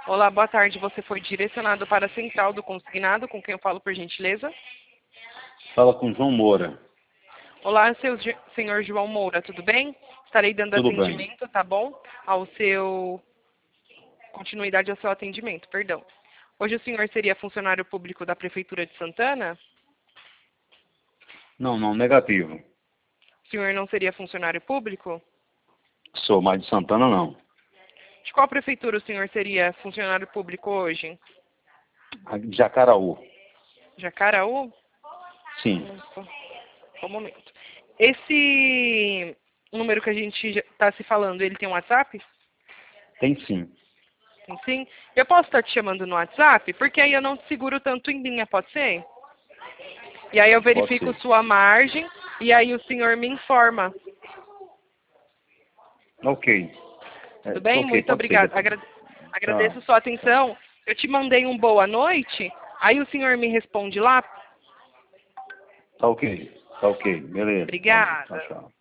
Olá, boa tarde. Você foi direcionado para a central do consignado, com quem eu falo, por gentileza? Fala com João Moura. Olá, senhor João Moura, tudo bem? Estarei dando Tudo bem. atendimento, tá bom? Continuidade ao seu atendimento, perdão. Hoje o senhor seria funcionário público da Prefeitura de Santana? Não, negativo. O senhor não seria funcionário público? Sou mais de Santana, não. De qual prefeitura o senhor seria funcionário público hoje? Jacaraú. Jacaraú? Sim. Só um momento. Esse número que a gente está se falando, ele tem um WhatsApp? Tem sim. Tem sim? Eu posso estar te chamando no WhatsApp? Porque aí eu não te seguro tanto em linha, pode ser? E aí eu verifico ser. sua margem e aí o senhor me informa. Ok. Tudo bem? Ok, Muito pode ser. obrigada. Agradeço Tchau. sua atenção. Eu te mandei um boa noite, aí o senhor me responde lá. Tá ok. Beleza. Valeu. Tchau, Obrigada. tchau.